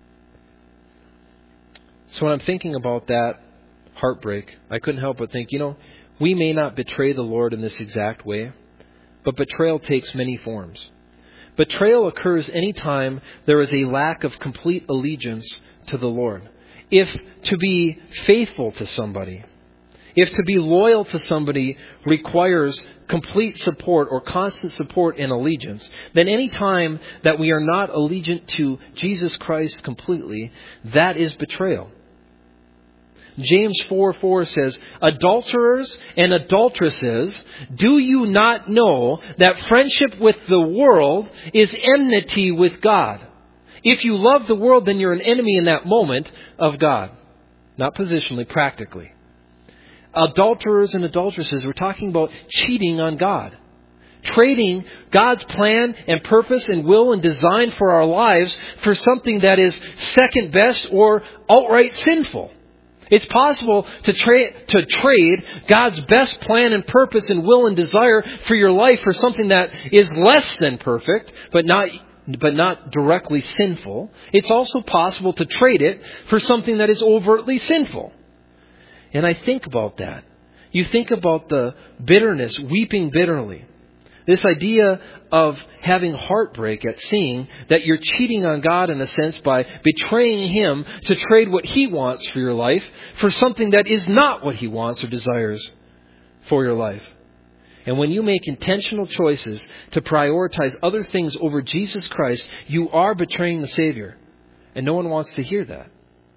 So when I'm thinking about that heartbreak, I couldn't help but think, we may not betray the Lord in this exact way, but betrayal takes many forms. Betrayal occurs anytime there is a lack of complete allegiance to the Lord. If to be faithful to somebody, if to be loyal to somebody requires complete support or constant support and allegiance, then any time that we are not allegiant to Jesus Christ completely, that is betrayal. James 4:4 says, "Adulterers and adulteresses, do you not know that friendship with the world is enmity with God? If you love the world, then you're an enemy in that moment of God." Not positionally, practically. Adulterers and adulteresses, we're talking about cheating on God. Trading God's plan and purpose and will and design for our lives for something that is second best or outright sinful. It's possible to trade God's best plan and purpose and will and desire for your life for something that is less than perfect, but not directly sinful. It's also possible to trade it for something that is overtly sinful. And I think about that. You think about the bitterness, weeping bitterly. This idea of having heartbreak at seeing that you're cheating on God in a sense by betraying Him to trade what He wants for your life for something that is not what He wants or desires for your life. And when you make intentional choices to prioritize other things over Jesus Christ, you are betraying the Savior. And no one wants to hear that.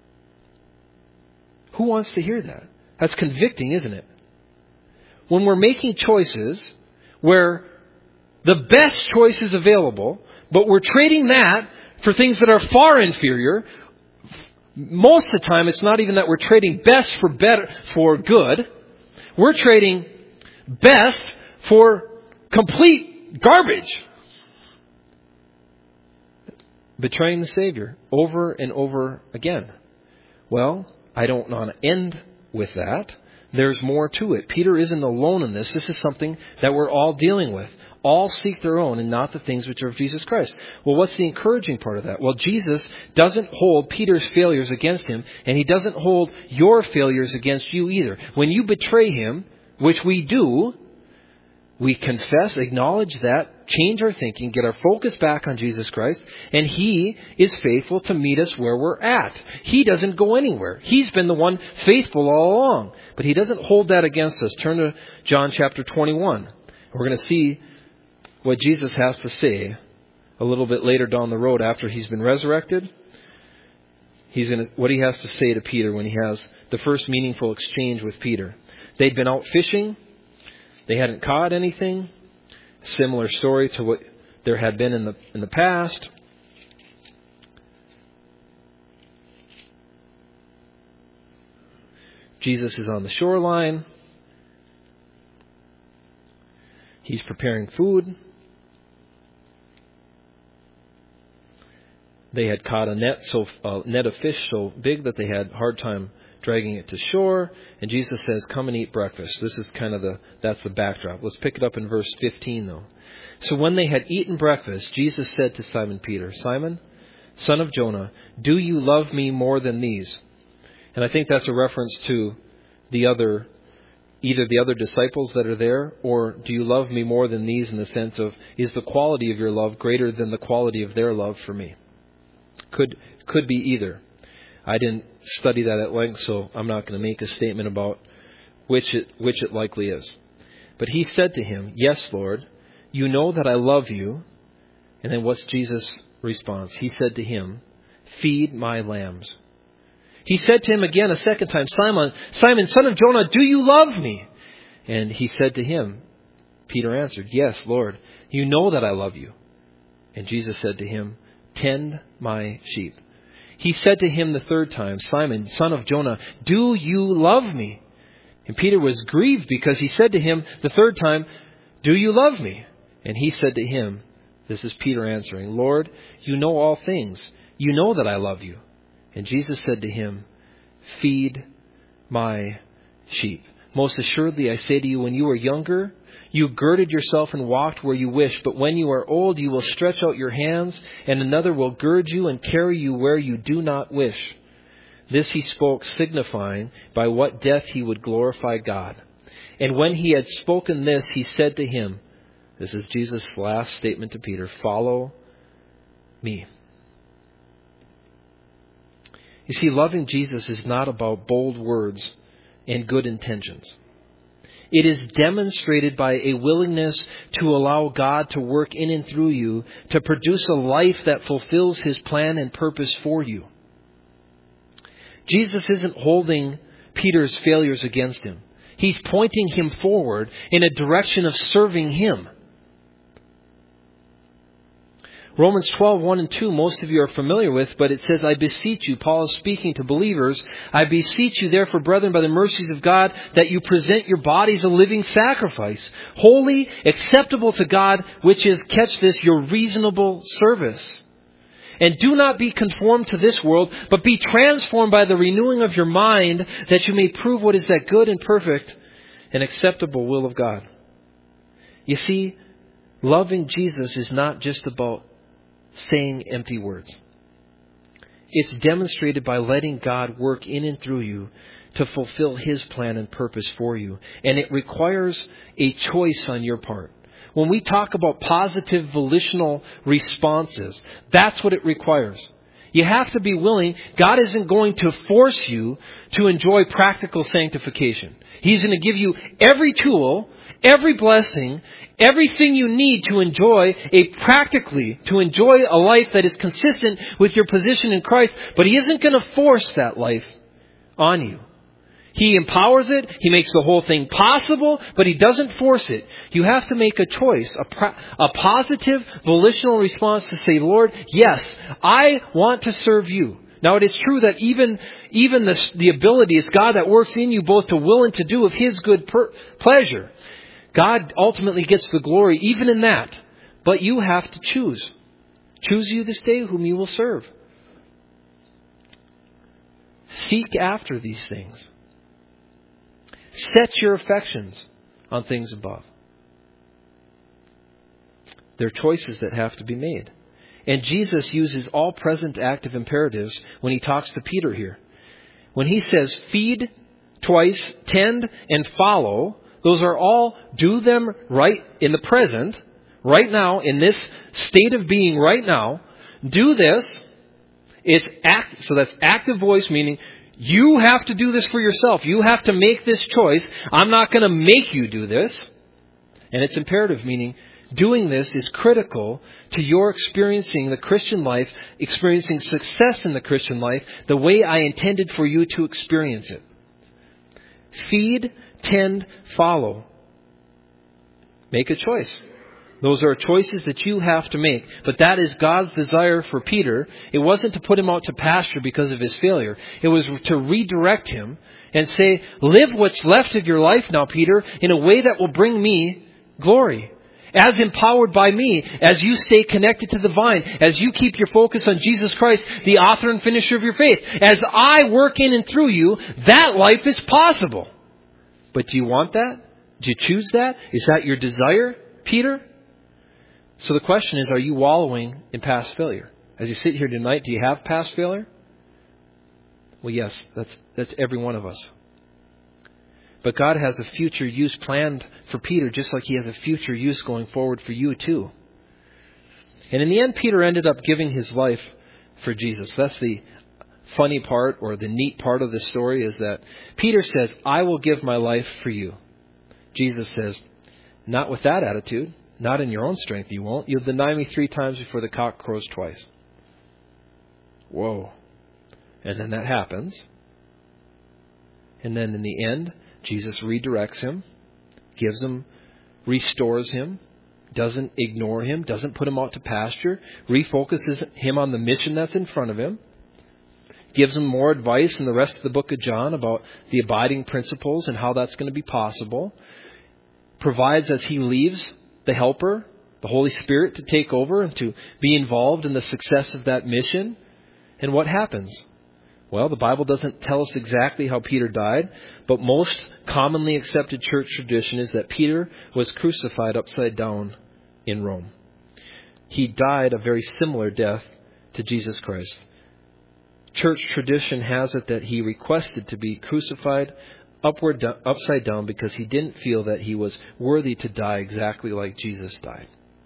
Who wants to hear that? That's convicting, isn't it? When we're making choices where the best choice is available, but we're trading that for things that are far inferior, most of the time it's not even that we're trading best for better, for good. We're trading best for complete garbage. Betraying the Savior over and over again. Well, I don't want to end with that. There's more to it. Peter isn't alone in this. This is something that we're all dealing with. All seek their own and not the things which are of Jesus Christ. Well, what's the encouraging part of that? Well, Jesus doesn't hold Peter's failures against him, and He doesn't hold your failures against you either. When you betray Him, which we do, we confess, acknowledge that, change our thinking, get our focus back on Jesus Christ, and He is faithful to meet us where we're at. He doesn't go anywhere. He's been the one faithful all along. But He doesn't hold that against us. Turn to John chapter 21. We're going to see what Jesus has to say a little bit later down the road after He's been resurrected. What He has to say to Peter when He has the first meaningful exchange with Peter. They'd been out fishing. They hadn't caught anything. Similar story to what there had been in the past. Jesus is on the shoreline. He's preparing food. They had caught a net of fish so big that they had a hard time dragging it to shore. And Jesus says, "Come and eat breakfast." This is that's the backdrop. Let's pick it up in verse 15 though. "So when they had eaten breakfast, Jesus said to Simon Peter, 'Simon, son of Jonah, do you love me more than these?'" And I think that's a reference to either the other disciples that are there, or do you love me more than these, in the sense of, is the quality of your love greater than the quality of their love for me? Could be either. I didn't study that at length, so I'm not going to make a statement about which it likely is. But He said to him, "Yes, Lord, you know that I love you." And then what's Jesus' response? He said to him, "Feed my lambs." He said to him again a second time, "Simon, Simon, son of Jonah, do you love me?" And He said to him, Peter answered, "Yes, Lord, you know that I love you." And Jesus said to him, "Tend my sheep." He said to him the third time, "Simon, son of Jonah, do you love me?" And Peter was grieved because He said to him the third time, "Do you love me?" And He said to him, this is Peter answering, "Lord, you know all things. You know that I love you." And Jesus said to him, "Feed my sheep." Most assuredly, I say to you, when you were younger, you girded yourself and walked where you wished. But when you are old, you will stretch out your hands, and another will gird you and carry you where you do not wish. This he spoke, signifying by what death he would glorify God. And when he had spoken this, he said to him, this is Jesus' last statement to Peter, follow me. You see, loving Jesus is not about bold words and good intentions. It is demonstrated by a willingness to allow God to work in and through you to produce a life that fulfills His plan and purpose for you. Jesus isn't holding Peter's failures against him. He's pointing him forward in a direction of serving Him. Romans 12:1 and 2, most of you are familiar with, but it says, I beseech you, Paul is speaking to believers, I beseech you therefore, brethren, by the mercies of God, that you present your bodies a living sacrifice, holy, acceptable to God, which is, catch this, your reasonable service. And do not be conformed to this world, but be transformed by the renewing of your mind, that you may prove what is that good and perfect and acceptable will of God. You see, loving Jesus is not just about saying empty words. It's demonstrated by letting God work in and through you to fulfill His plan and purpose for you. And it requires a choice on your part. When we talk about positive volitional responses, that's what it requires. You have to be willing. God isn't going to force you to enjoy practical sanctification. He's going to give you every tool, every blessing, everything you need to enjoy a life that is consistent with your position in Christ. But He isn't going to force that life on you. He empowers it. He makes the whole thing possible, but He doesn't force it. You have to make a choice, a positive volitional response to say, Lord, yes, I want to serve You. Now, it is true that even the ability, it's God that works in you both to will and to do of His good pleasure. God ultimately gets the glory even in that. But you have to choose. Choose you this day whom you will serve. Seek after these things. Set your affections on things above. There are choices that have to be made. And Jesus uses all present active imperatives when He talks to Peter here. When He says feed twice, tend, and follow, those are all do them right in the present, right now, in this state of being right now. Do this. So that's active voice, meaning you have to do this for yourself. You have to make this choice. I'm not going to make you do this. And it's imperative, meaning doing this is critical to your experiencing the Christian life, experiencing success in the Christian life, the way I intended for you to experience it. Feed, tend, follow. Make a choice. Those are choices that you have to make. But that is God's desire for Peter. It wasn't to put him out to pasture because of his failure. It was to redirect him and say, live what's left of your life now, Peter, in a way that will bring me glory. As empowered by me, as you stay connected to the vine, as you keep your focus on Jesus Christ, the author and finisher of your faith. As I work in and through you, that life is possible. But do you want that? Do you choose that? Is that your desire, Peter? So the question is, are you wallowing in past failure? As you sit here tonight, do you have past failure? Well, yes, that's every one of us. But God has a future use planned for Peter, just like He has a future use going forward for you too. And in the end, Peter ended up giving his life for Jesus. That's the funny part, or the neat part of the story, is that Peter says, I will give my life for you. Jesus says, not with that attitude. Not in your own strength, you won't. You'll deny me 3 times before the cock crows twice. Whoa. And then that happens. And then in the end, Jesus redirects him, restores him, doesn't ignore him, doesn't put him out to pasture, refocuses him on the mission that's in front of him, gives him more advice in the rest of the book of John about the abiding principles and how that's going to be possible, provides as he leaves the Helper, the Holy Spirit, to take over and to be involved in the success of that mission. And what happens? Well, the Bible doesn't tell us exactly how Peter died, but most commonly accepted church tradition is that Peter was crucified upside down in Rome. He died a very similar death to Jesus Christ. Church tradition has it that he requested to be crucified upside down because he didn't feel that he was worthy to die exactly like Jesus died.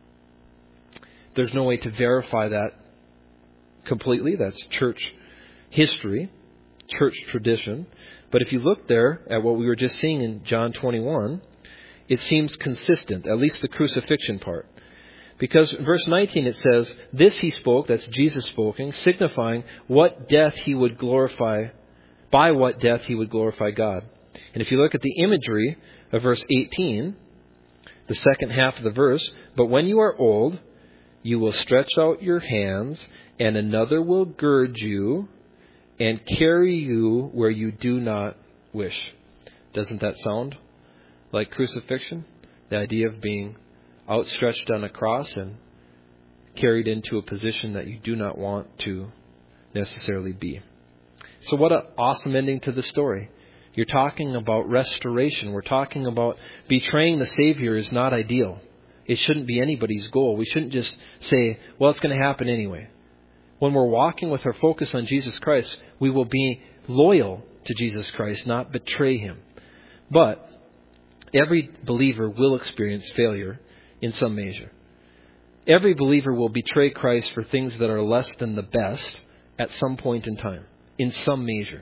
There's no way to verify that completely. That's church history, church tradition. But if you look there at what we were just seeing in John 21, it seems consistent, at least the crucifixion part. Because in verse 19 it says, "This he spoke," that's Jesus speaking, "signifying what death he would glorify, by what death he would glorify God." And if you look at the imagery of verse 18, the second half of the verse, "But when you are old, you will stretch out your hands, and another will gird you and carry you where you do not wish." Doesn't that sound like crucifixion? The idea of being outstretched on a cross and carried into a position that you do not want to necessarily be. So what an awesome ending to the story. You're talking about restoration. We're talking about betraying the Savior is not ideal. It shouldn't be anybody's goal. We shouldn't just say, well, it's going to happen anyway. When we're walking with our focus on Jesus Christ, we will be loyal to Jesus Christ, not betray Him. But every believer will experience failure in some measure. Every believer will betray Christ for things that are less than the best at some point in time, in some measure.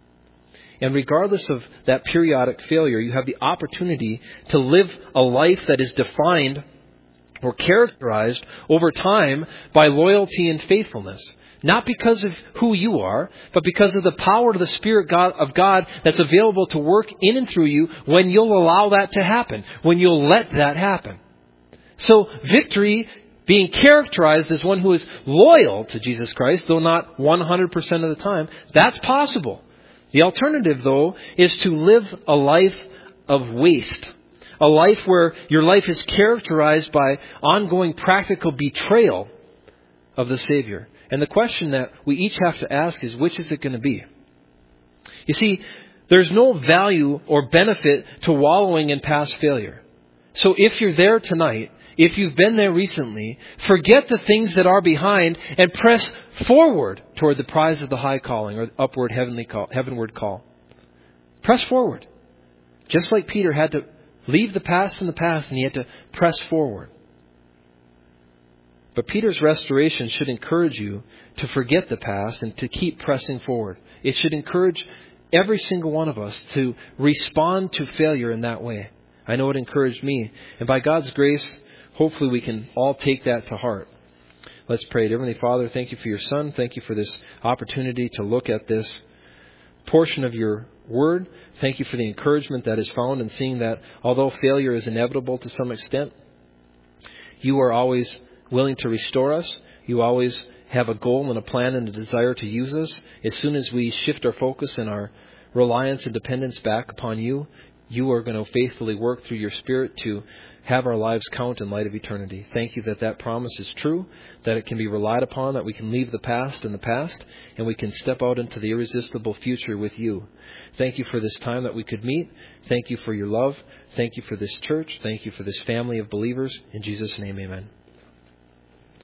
And regardless of that periodic failure, you have the opportunity to live a life that is defined or characterized over time by loyalty and faithfulness. Not because of who you are, but because of the power of the Spirit of God that's available to work in and through you when you'll allow that to happen, when you'll let that happen. So victory, being characterized as one who is loyal to Jesus Christ, though not 100% of the time, that's possible. The alternative, though, is to live a life of waste. A life where your life is characterized by ongoing practical betrayal of the Savior. And the question that we each have to ask is, which is it going to be? You see, there's no value or benefit to wallowing in past failure. So if you're there tonight, if you've been there recently, forget the things that are behind and press forward toward the prize of the high calling or upward heavenward call. Press forward. Just like Peter had to leave the past in the past and he had to press forward. But Peter's restoration should encourage you to forget the past and to keep pressing forward. It should encourage every single one of us to respond to failure in that way. I know it encouraged me. And by God's grace, hopefully we can all take that to heart. Let's pray. Heavenly Father, thank you for your Son. Thank you for this opportunity to look at this portion of your Word. Thank you for the encouragement that is found in seeing that although failure is inevitable to some extent, you are always willing to restore us. You always have a goal and a plan and a desire to use us. As soon as we shift our focus and our reliance and dependence back upon you, you are going to faithfully work through your Spirit to have our lives count in light of eternity. Thank you that that promise is true, that it can be relied upon, that we can leave the past in the past, and we can step out into the irresistible future with you. Thank you for this time that we could meet. Thank you for your love. Thank you for this church. Thank you for this family of believers. In Jesus' name, amen.